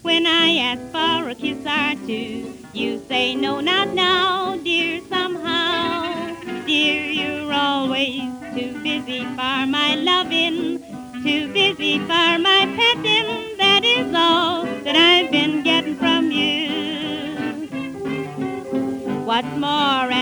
When I ask for a kiss or two, you say no, not now, dear, somehow. Dear, you're always too busy for my loving, too busy for my petting. That is all that I've been getting from you. What's more,